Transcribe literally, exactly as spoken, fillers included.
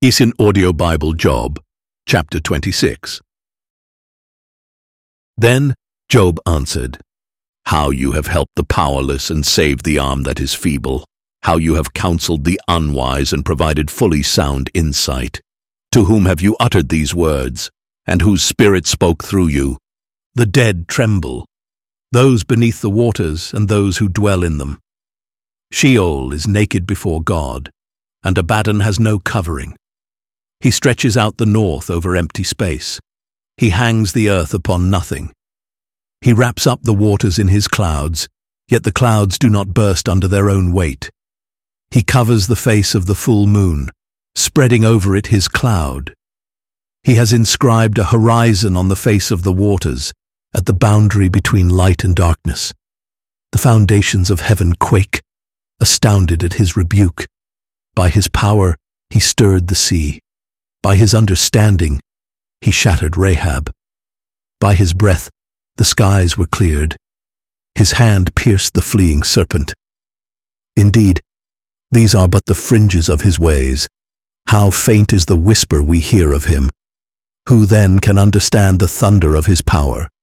is in Audio Bible Job, chapter twenty-six. Then Job answered, "How you have helped the powerless and saved the arm that is feeble, how you have counseled the unwise and provided fully sound insight. To whom have you uttered these words, and whose spirit spoke through you? The dead tremble, those beneath the waters and those who dwell in them. Sheol is naked before God, and Abaddon has no covering. He stretches out the north over empty space. He hangs the earth upon nothing. He wraps up the waters in his clouds, yet the clouds do not burst under their own weight. He covers the face of the full moon, spreading over it his cloud. He has inscribed a horizon on the face of the waters, at the boundary between light and darkness. The foundations of heaven quake, astounded at his rebuke. By his power he stirred the sea. By his understanding he shattered Rahab. By his breath the skies were cleared. His hand pierced the fleeing serpent. Indeed, these are but the fringes of his ways. How faint is the whisper we hear of him. Who then can understand the thunder of his power?